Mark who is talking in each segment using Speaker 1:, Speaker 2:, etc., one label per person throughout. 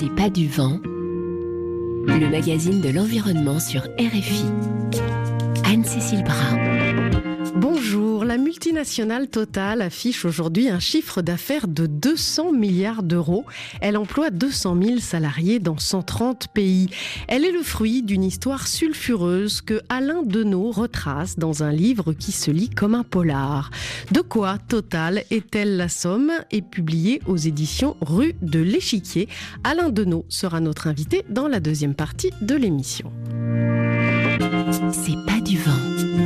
Speaker 1: C'est pas du vent, le magazine de l'environnement sur RFI. Anne-Cécile Bras.
Speaker 2: Bonjour, la multinationale Total affiche aujourd'hui un chiffre d'affaires de 200 milliards d'euros. Elle emploie 200 000 salariés dans 130 pays. Elle est le fruit d'une histoire sulfureuse que Alain Deneau retrace dans un livre qui se lit comme un polar. De quoi Total est-elle la somme est publié aux éditions Rue de l'Échiquier. Alain Deneau sera notre invité dans la deuxième partie de l'émission.
Speaker 1: C'est pas du vent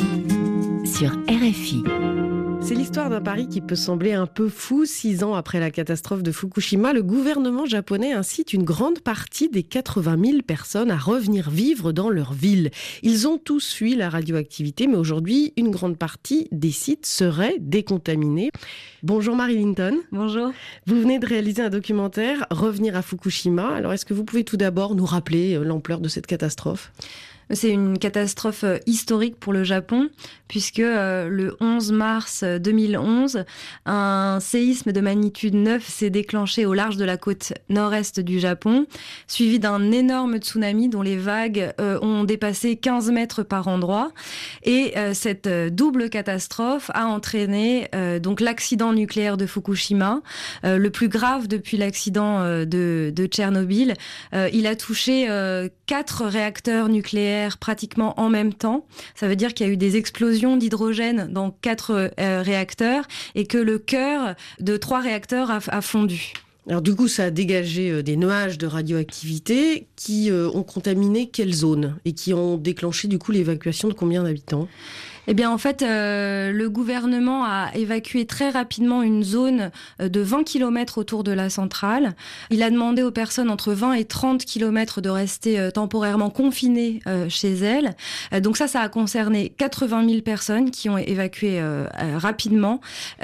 Speaker 1: sur RFI.
Speaker 2: C'est l'histoire d'un pari qui peut sembler un peu fou. 6 ans après la catastrophe de Fukushima, le gouvernement japonais incite une grande partie des 80 000 personnes à revenir vivre dans leur ville. Ils ont tous fui la radioactivité, mais aujourd'hui, une grande partie des sites seraient décontaminés. Bonjour Marie Linton.
Speaker 3: Bonjour.
Speaker 2: Vous venez de réaliser un documentaire, Revenir à Fukushima. Alors, est-ce que vous pouvez tout d'abord nous rappeler l'ampleur de cette catastrophe ?
Speaker 3: C'est une catastrophe historique pour le Japon, puisque le 11 mars 2011, un séisme de magnitude 9 s'est déclenché au large de la côte nord-est du Japon, suivi d'un énorme tsunami dont les vagues ont dépassé 15 mètres par endroit. Et cette double catastrophe a entraîné donc l'accident nucléaire de Fukushima, le plus grave depuis l'accident de Tchernobyl. Il a touché 4 réacteurs nucléaires pratiquement en même temps. Ça veut dire qu'il y a eu des explosions d'hydrogène dans 4 réacteurs et que le cœur de 3 réacteurs a fondu.
Speaker 2: Alors du coup, ça a dégagé des nuages de radioactivité qui ont contaminé quelle zone et qui ont déclenché du coup l'évacuation de combien d'habitants ?
Speaker 3: Eh bien, en fait, le gouvernement a évacué très rapidement une zone de 20 km autour de la centrale. Il a demandé aux personnes entre 20 et 30 km de rester temporairement confinées chez elles. Donc ça a concerné 80 000 personnes qui ont évacué rapidement.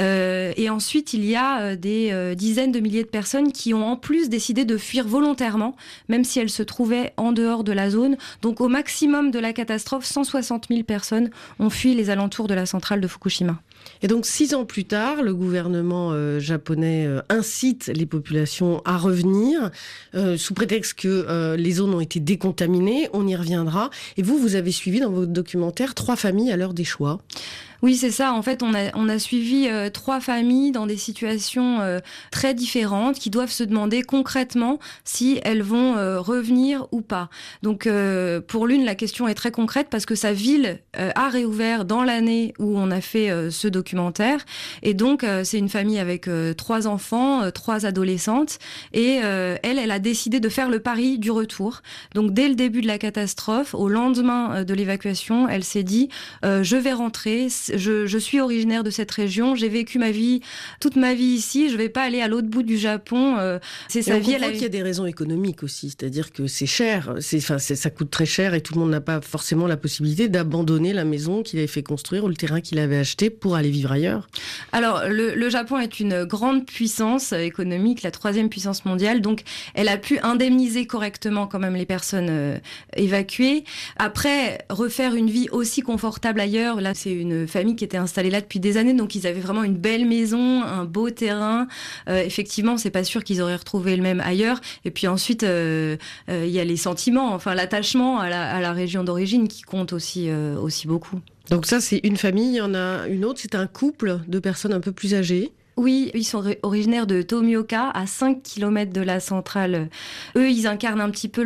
Speaker 3: Et ensuite, il y a des dizaines de milliers de personnes qui ont en plus décidé de fuir volontairement, même si elles se trouvaient en dehors de la zone. Donc au maximum de la catastrophe, 160 000 personnes ont fui les alentours de la centrale de Fukushima.
Speaker 2: Et donc 6 ans plus tard, le gouvernement japonais incite les populations à revenir sous prétexte que les zones ont été décontaminées. On y reviendra. Et vous avez suivi dans votre documentaire 3 familles à l'heure des choix.
Speaker 3: Oui, c'est ça. En fait, on a suivi 3 familles dans des situations très différentes qui doivent se demander concrètement si elles vont revenir ou pas. Donc, pour l'une, la question est très concrète parce que sa ville a réouvert dans l'année où on a fait ce documentaire. Et donc, c'est une famille avec 3 enfants, 3 adolescentes. Et elle a décidé de faire le pari du retour. Donc, dès le début de la catastrophe, au lendemain de l'évacuation, elle s'est dit je vais rentrer. Je suis originaire de cette région, j'ai vécu toute ma vie ici, je vais pas aller à l'autre bout du Japon. C'est sa vie.
Speaker 2: On comprend qu'il y a des raisons économiques aussi, c'est-à-dire que c'est cher, ça coûte très cher et tout le monde n'a pas forcément la possibilité d'abandonner la maison qu'il avait fait construire ou le terrain qu'il avait acheté pour aller vivre ailleurs.
Speaker 3: Alors, le Japon est une grande puissance économique, la 3e puissance mondiale, donc elle a pu indemniser correctement quand même les personnes évacuées. Après, refaire une vie aussi confortable ailleurs, là c'est une famille qui était installée là depuis des années, donc ils avaient vraiment une belle maison, un beau terrain. Effectivement, c'est pas sûr qu'ils auraient retrouvé le même ailleurs. Et puis ensuite, il y a les sentiments, enfin l'attachement à la région d'origine qui compte aussi beaucoup.
Speaker 2: Donc ça, c'est une famille. Il y en a une autre, c'est un couple de personnes un peu plus âgées.
Speaker 3: Oui, ils sont originaires de Tomioka, à 5 km de la centrale. Eux, ils incarnent un petit peu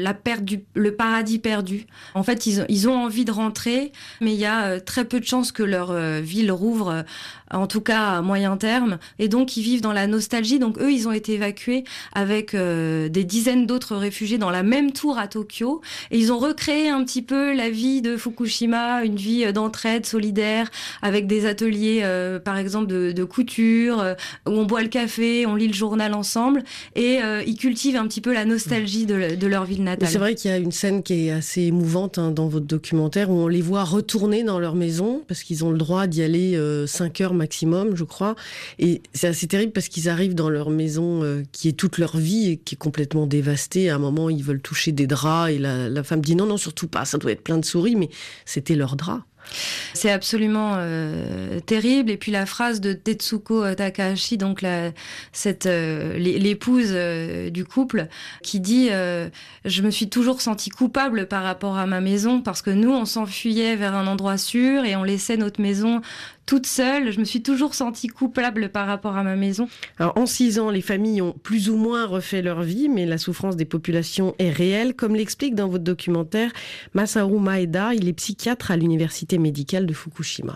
Speaker 3: le paradis perdu. En fait, ils ont envie de rentrer, mais il y a très peu de chances que leur ville rouvre, en tout cas à moyen terme. Et donc, ils vivent dans la nostalgie. Donc, eux, ils ont été évacués avec des dizaines d'autres réfugiés dans la même tour à Tokyo. Et ils ont recréé un petit peu la vie de Fukushima, une vie d'entraide solidaire, avec des ateliers, par exemple, de couture, où on boit le café, on lit le journal ensemble, et ils cultivent un petit peu la nostalgie de leur ville natale.
Speaker 2: Mais c'est vrai qu'il y a une scène qui est assez émouvante dans votre documentaire, où on les voit retourner dans leur maison, parce qu'ils ont le droit d'y aller 5 heures maximum, je crois. Et c'est assez terrible parce qu'ils arrivent dans leur maison qui est toute leur vie et qui est complètement dévastée. À un moment, ils veulent toucher des draps et la femme dit non, surtout pas, ça doit être plein de souris, mais c'était leur drap.
Speaker 3: C'est absolument terrible. Et puis la phrase de Tetsuko Takahashi, donc l'épouse du couple, qui dit je me suis toujours sentie coupable par rapport à ma maison parce que nous, on s'enfuyait vers un endroit sûr et on laissait notre maison toute seule. Je me suis toujours sentie coupable par rapport à ma maison.
Speaker 2: Alors, en 6 ans, les familles ont plus ou moins refait leur vie, mais la souffrance des populations est réelle, comme l'explique dans votre documentaire Masaru Maeda. Il est psychiatre à l'université médicale de Fukushima.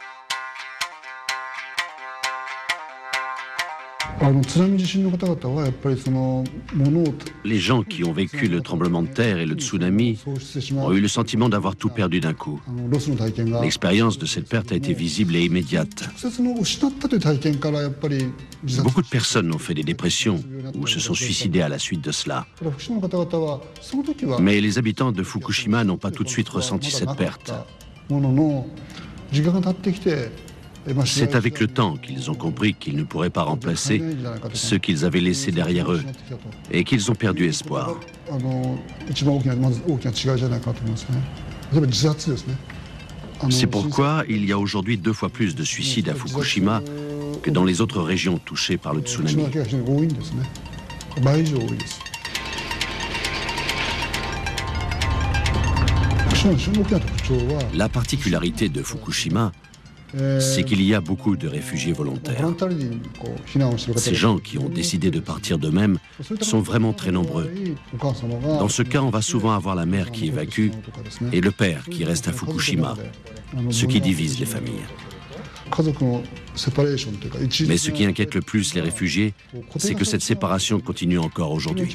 Speaker 4: Les gens qui ont vécu le tremblement de terre et le tsunami ont eu le sentiment d'avoir tout perdu d'un coup. L'expérience de cette perte a été visible et immédiate. Beaucoup de personnes ont fait des dépressions ou se sont suicidées à la suite de cela. Mais les habitants de Fukushima n'ont pas tout de suite ressenti cette perte. C'est avec le temps qu'ils ont compris qu'ils ne pourraient pas remplacer ce qu'ils avaient laissé derrière eux et qu'ils ont perdu espoir. C'est pourquoi il y a aujourd'hui 2 fois plus de suicides à Fukushima que dans les autres régions touchées par le tsunami. La particularité de Fukushima, c'est qu'il y a beaucoup de réfugiés volontaires. Ces gens qui ont décidé de partir d'eux-mêmes sont vraiment très nombreux. Dans ce cas, on va souvent avoir la mère qui évacue et le père qui reste à Fukushima, ce qui divise les familles. Mais ce qui inquiète le plus les réfugiés, c'est que cette séparation continue encore aujourd'hui.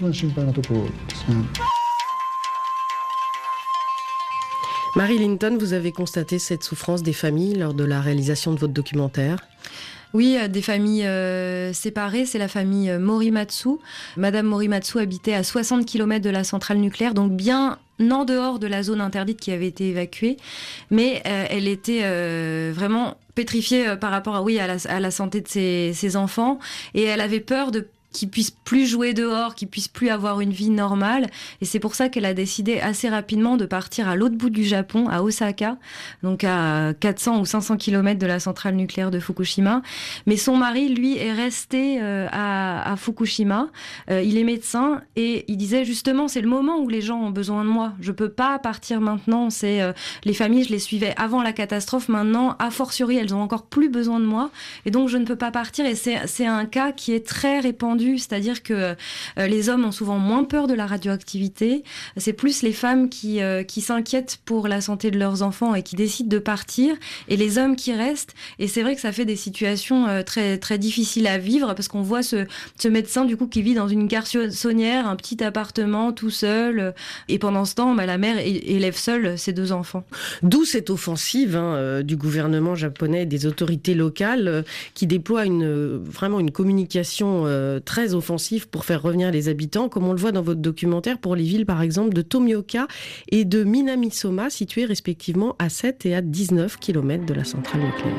Speaker 2: Marie Linton, vous avez constaté cette souffrance des familles lors de la réalisation de votre documentaire ?
Speaker 3: Oui, des familles séparées. C'est la famille Morimatsu. Madame Morimatsu habitait à 60 km de la centrale nucléaire, donc bien en dehors de la zone interdite qui avait été évacuée. Mais elle était vraiment pétrifiée par rapport à la santé de ses enfants. Et elle avait peur qu'ils puissent plus jouer dehors, qu'ils puissent plus avoir une vie normale. Et c'est pour ça qu'elle a décidé assez rapidement de partir à l'autre bout du Japon, à Osaka, donc à 400 ou 500 km de la centrale nucléaire de Fukushima. Mais son mari, lui, est resté à Fukushima. Il est médecin et il disait justement, c'est le moment où les gens ont besoin de moi. Je peux pas partir maintenant. Les familles, je les suivais avant la catastrophe. Maintenant, a fortiori, elles ont encore plus besoin de moi. Et donc, je ne peux pas partir. Et c'est un cas qui est très répandu. C'est-à-dire que les hommes ont souvent moins peur de la radioactivité. C'est plus les femmes qui s'inquiètent pour la santé de leurs enfants et qui décident de partir, et les hommes qui restent. Et c'est vrai que ça fait des situations très, très difficiles à vivre, parce qu'on voit ce médecin du coup qui vit dans une garçonnière, un petit appartement tout seul. Et pendant ce temps, la mère élève seule ses 2 enfants.
Speaker 2: D'où cette offensive du gouvernement japonais et des autorités locales qui déploient vraiment une communication très offensif pour faire revenir les habitants, comme on le voit dans votre documentaire pour les villes par exemple de Tomioka et de Minamisoma, situées respectivement à 7 et à 19 km de la centrale nucléaire.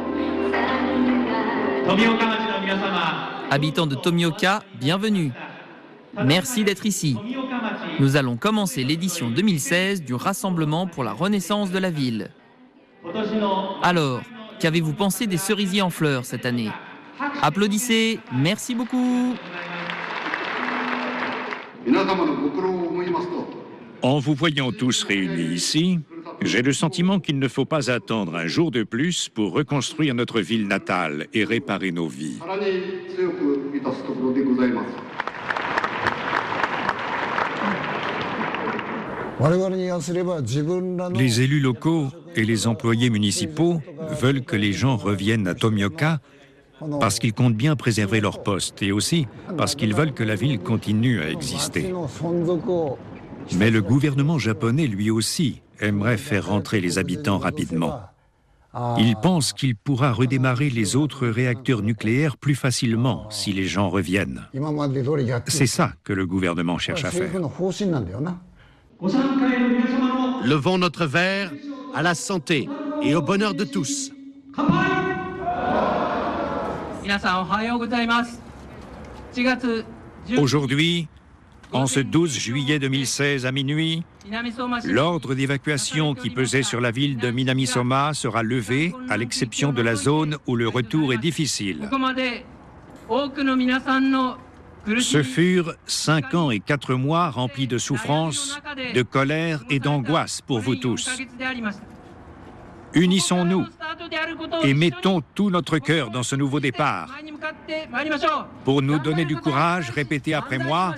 Speaker 5: Habitants de Tomioka, bienvenue. Merci d'être ici. Nous allons commencer l'édition 2016 du Rassemblement pour la Renaissance de la ville. Alors, qu'avez-vous pensé des cerisiers en fleurs cette année ? Applaudissez, merci beaucoup.
Speaker 6: En vous voyant tous réunis ici, j'ai le sentiment qu'il ne faut pas attendre un jour de plus pour reconstruire notre ville natale et réparer nos vies. Les élus locaux et les employés municipaux veulent que les gens reviennent à Tomioka parce qu'ils comptent bien préserver leur poste et aussi parce qu'ils veulent que la ville continue à exister. Mais le gouvernement japonais, lui aussi, aimerait faire rentrer les habitants rapidement. Il pense qu'il pourra redémarrer les autres réacteurs nucléaires plus facilement si les gens reviennent. C'est ça que le gouvernement cherche à faire.
Speaker 4: Levons notre verre à la santé et au bonheur de tous.
Speaker 6: Aujourd'hui, En ce 12 juillet 2016 à minuit, l'ordre d'évacuation qui pesait sur la ville de Minamisoma sera levé, à l'exception de la zone où le retour est difficile. Ce furent 5 ans et 4 mois remplis de souffrance, de colère et d'angoisse pour vous tous. Unissons-nous et mettons tout notre cœur dans ce nouveau départ. Pour nous donner du courage, répétez après moi.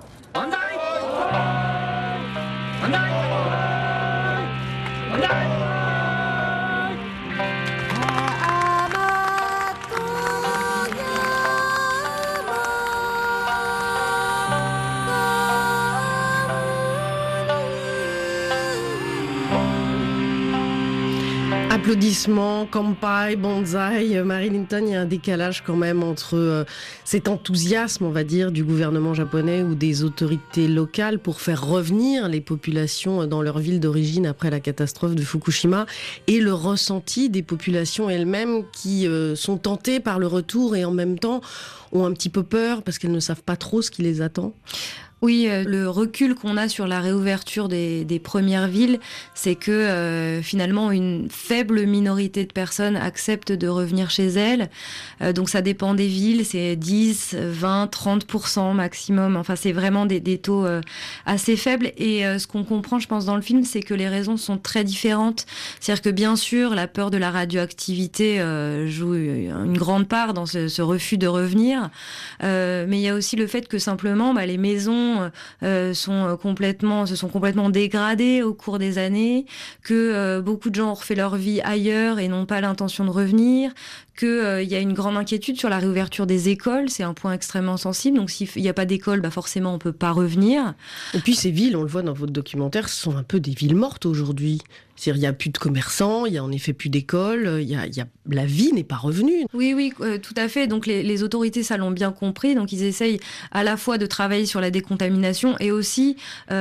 Speaker 2: Applaudissements, Kampai, Banzai, Marie Linton, il y a un décalage quand même entre cet enthousiasme, on va dire, du gouvernement japonais ou des autorités locales pour faire revenir les populations dans leur ville d'origine après la catastrophe de Fukushima et le ressenti des populations elles-mêmes qui sont tentées par le retour et en même temps ont un petit peu peur parce qu'elles ne savent pas trop ce qui les attend.
Speaker 3: Oui, le recul qu'on a sur la réouverture des premières villes, c'est que finalement une faible minorité de personnes acceptent de revenir chez elles. Donc ça dépend des villes, c'est 10, 20, 30% maximum. Enfin, c'est vraiment des taux assez faibles. Et ce qu'on comprend, je pense, dans le film, c'est que les raisons sont très différentes. C'est-à-dire que bien sûr, la peur de la radioactivité joue une grande part dans ce refus de revenir. Mais il y a aussi le fait que simplement, les maisons se sont complètement dégradées au cours des années, que beaucoup de gens ont refait leur vie ailleurs et n'ont pas l'intention de revenir, qu'il y a une grande inquiétude sur la réouverture des écoles, c'est un point extrêmement sensible, donc s'il n'y a pas d'école, forcément on ne peut pas revenir.
Speaker 2: Et puis ces villes, on le voit dans votre documentaire, ce sont un peu des villes mortes aujourd'hui. C'est-à-dire, il n'y a plus de commerçants, il n'y a en effet plus d'écoles, la vie n'est pas revenue.
Speaker 3: Oui, tout à fait. Donc les autorités, ça l'ont bien compris. Donc ils essayent à la fois de travailler sur la décontamination et aussi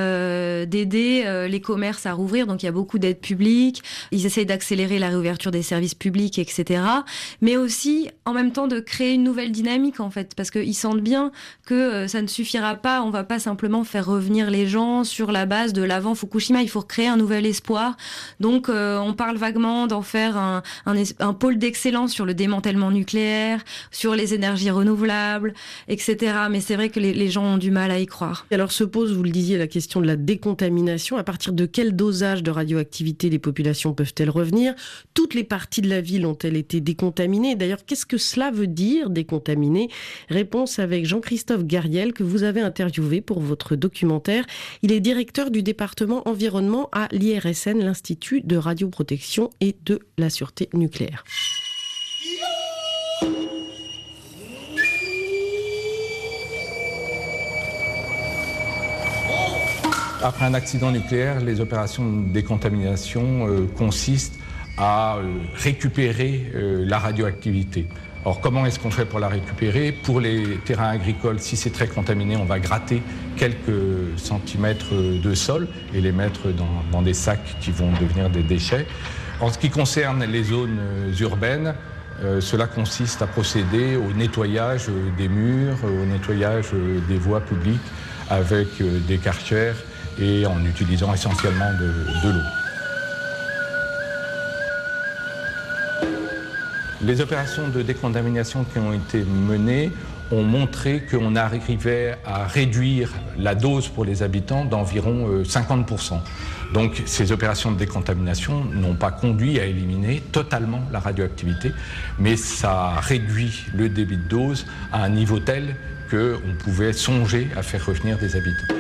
Speaker 3: d'aider les commerces à rouvrir. Donc il y a beaucoup d'aides publiques. Ils essayent d'accélérer la réouverture des services publics, etc. Mais aussi, en même temps, de créer une nouvelle dynamique, en fait. Parce qu'ils sentent bien que ça ne suffira pas. On ne va pas simplement faire revenir les gens sur la base de l'avant Fukushima. Il faut créer un nouvel espoir. Donc, on parle vaguement d'en faire un pôle d'excellence sur le démantèlement nucléaire, sur les énergies renouvelables, etc. Mais c'est vrai que les gens ont du mal à y croire.
Speaker 2: Alors se pose, vous le disiez, la question de la décontamination. À partir de quel dosage de radioactivité les populations peuvent-elles revenir ? Toutes les parties de la ville ont-elles été décontaminées ? D'ailleurs, qu'est-ce que cela veut dire, décontaminer ? Réponse avec Jean-Christophe Gariel, que vous avez interviewé pour votre documentaire. Il est directeur du département environnement à l'IRSN, l'Institut de radioprotection et de la sûreté nucléaire.
Speaker 7: Après un accident nucléaire, les opérations de décontamination consistent à récupérer la radioactivité. Alors comment est-ce qu'on fait pour la récupérer ? Pour les terrains agricoles, si c'est très contaminé, on va gratter quelques centimètres de sol et les mettre dans des sacs qui vont devenir des déchets. En ce qui concerne les zones urbaines, cela consiste à procéder au nettoyage des murs, au nettoyage des voies publiques avec des Karcher et en utilisant essentiellement de l'eau. Les opérations de décontamination qui ont été menées ont montré qu'on arrivait à réduire la dose pour les habitants d'environ 50%. Donc ces opérations de décontamination n'ont pas conduit à éliminer totalement la radioactivité, mais ça a réduit le débit de dose à un niveau tel qu'on pouvait songer à faire revenir des habitants.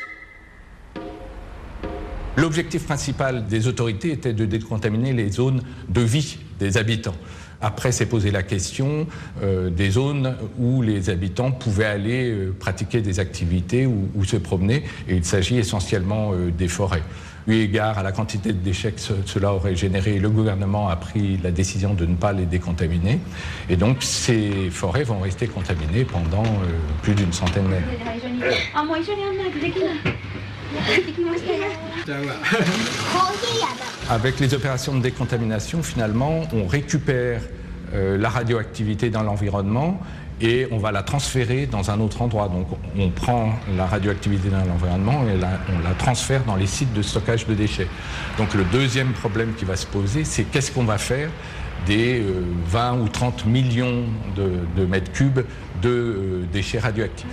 Speaker 7: L'objectif principal des autorités était de décontaminer les zones de vie des habitants. Après, s'est posé la question des zones où les habitants pouvaient aller pratiquer des activités ou se promener. Et il s'agit essentiellement des forêts. Eu égard à la quantité de déchets que cela aurait généré, le gouvernement a pris la décision de ne pas les décontaminer. Et donc, ces forêts vont rester contaminées pendant plus d'une centaine d'années. Avec les opérations de décontamination, finalement, on récupère la radioactivité dans l'environnement et on va la transférer dans un autre endroit. Donc on prend la radioactivité dans l'environnement et on la transfère dans les sites de stockage de déchets. Donc le deuxième problème qui va se poser, c'est qu'est-ce qu'on va faire des 20 ou 30 millions de mètres cubes de déchets radioactifs.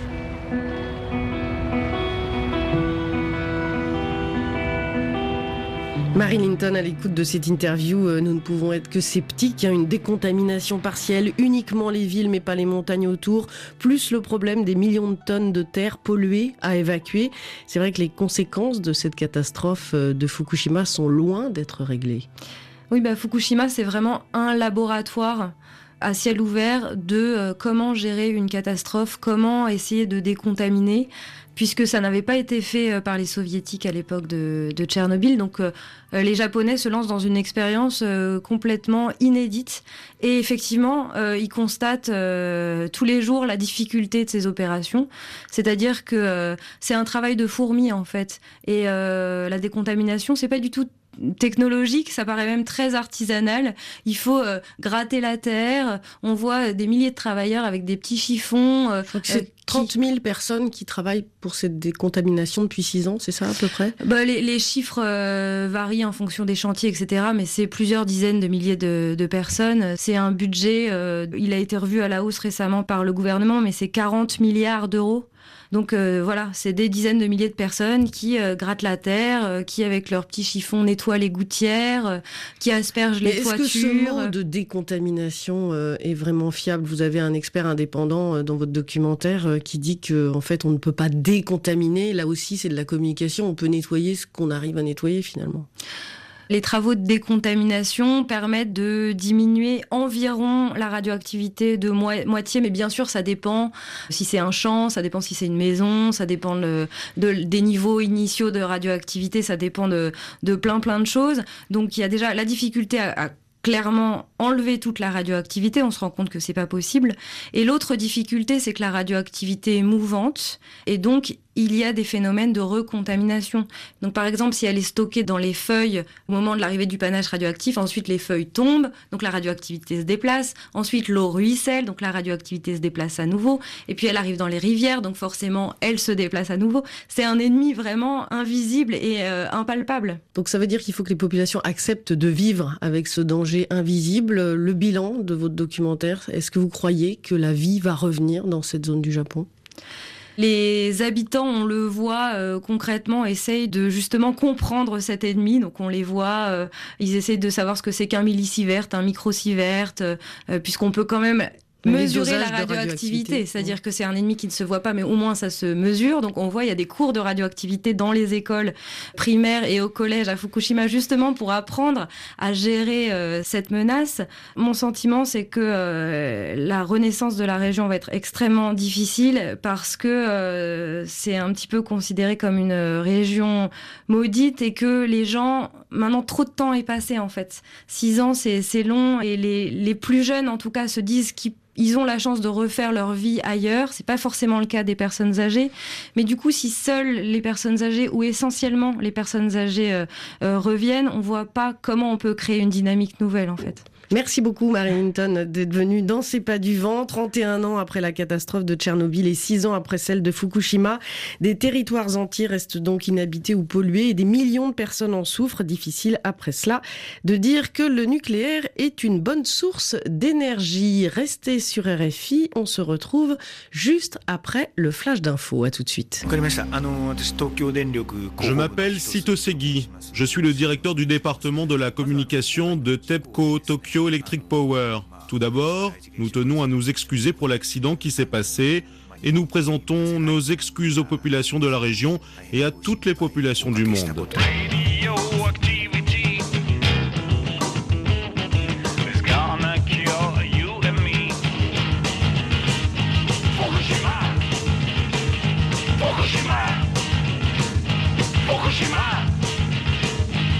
Speaker 2: Marie Linton, à l'écoute de cette interview, nous ne pouvons être que sceptiques. Une décontamination partielle, uniquement les villes mais pas les montagnes autour, plus le problème des millions de tonnes de terre polluée à évacuer. C'est vrai que les conséquences de cette catastrophe de Fukushima sont loin d'être réglées.
Speaker 3: Oui, Fukushima, c'est vraiment un laboratoire à ciel ouvert de comment gérer une catastrophe, comment essayer de décontaminer, puisque ça n'avait pas été fait par les soviétiques à l'époque de Tchernobyl. Donc les Japonais se lancent dans une expérience complètement inédite. Et effectivement, ils constatent tous les jours la difficulté de ces opérations. C'est-à-dire que c'est un travail de fourmi, en fait. Et la décontamination, c'est pas du tout technologique, ça paraît même très artisanal. Il faut gratter la terre. On voit des milliers de travailleurs avec des petits chiffons.
Speaker 2: Je crois que c'est 30 000 personnes qui travaillent pour cette décontamination depuis 6 ans, c'est ça à peu près ?
Speaker 3: Les chiffres varient en fonction des chantiers, etc. Mais c'est plusieurs dizaines de milliers de personnes. C'est un budget, il a été revu à la hausse récemment par le gouvernement, mais c'est 40 milliards d'euros. Donc voilà, c'est des dizaines de milliers de personnes qui grattent la terre, qui avec leurs petits chiffons nettoient les gouttières, qui aspergent les toitures.
Speaker 2: Est-ce que ce mot de décontamination est vraiment fiable ? Vous avez un expert indépendant dans votre documentaire qui dit qu'en fait on ne peut pas décontaminer. Là aussi c'est de la communication, on peut nettoyer ce qu'on arrive à nettoyer finalement.
Speaker 3: Les travaux de décontamination permettent de diminuer environ la radioactivité de moitié, mais bien sûr, ça dépend si c'est un champ, ça dépend si c'est une maison, ça dépend des niveaux initiaux de radioactivité, ça dépend de plein de choses. Donc, il y a déjà la difficulté à clairement enlever toute la radioactivité, on se rend compte que c'est pas possible. Et l'autre difficulté, c'est que la radioactivité est mouvante, et donc il y a des phénomènes de recontamination. Donc par exemple, si elle est stockée dans les feuilles au moment de l'arrivée du panache radioactif, ensuite les feuilles tombent, donc la radioactivité se déplace, ensuite l'eau ruisselle, donc la radioactivité se déplace à nouveau, et puis elle arrive dans les rivières, donc forcément elle se déplace à nouveau. C'est un ennemi vraiment invisible et impalpable.
Speaker 2: Donc ça veut dire qu'il faut que les populations acceptent de vivre avec ce danger invisible. Le bilan de votre documentaire, est-ce que vous croyez que la vie va revenir dans cette zone du Japon ?
Speaker 3: Les habitants, on le voit concrètement, essayent de justement comprendre cet ennemi. Donc on les voit, ils essayent de savoir ce que c'est qu'un millisievert, un microsievert, puisqu'on peut quand même mesurer la radioactivité, c'est-à-dire que c'est un ennemi qui ne se voit pas, mais au moins ça se mesure. Donc on voit, il y a des cours de radioactivité dans les écoles primaires et au collège à Fukushima, justement pour apprendre à gérer cette menace. Mon sentiment, c'est que la renaissance de la région va être extrêmement difficile parce que c'est un petit peu considéré comme une région maudite et que les gens, maintenant trop de temps est passé en fait. 6 ans, c'est long et les plus jeunes en tout cas se disent qu'ils ont la chance de refaire leur vie ailleurs. C'est pas forcément le cas des personnes âgées. Mais du coup, si seules les personnes âgées ou essentiellement les personnes âgées reviennent, on voit pas comment on peut créer une dynamique nouvelle, en fait.
Speaker 2: Merci beaucoup Marie Linton d'être venue dans C'est pas du vent. 31 ans après la catastrophe de Tchernobyl et 6 ans après celle de Fukushima, des territoires entiers restent donc inhabités ou pollués et des millions de personnes en souffrent. Difficile après cela de dire que le nucléaire est une bonne source d'énergie. Restez sur RFI, on se retrouve juste après le flash d'info. À tout de suite.
Speaker 8: Je m'appelle Sito Segi, je suis le directeur du département de la communication de TEPCO Tokyo Electric Power. Tout d'abord, nous tenons à nous excuser pour l'accident qui s'est passé et nous présentons nos excuses aux populations de la région et à toutes les populations du monde.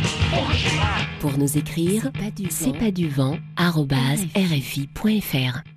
Speaker 1: Pour nous écrire, c'est pas du vent @rfi.fr.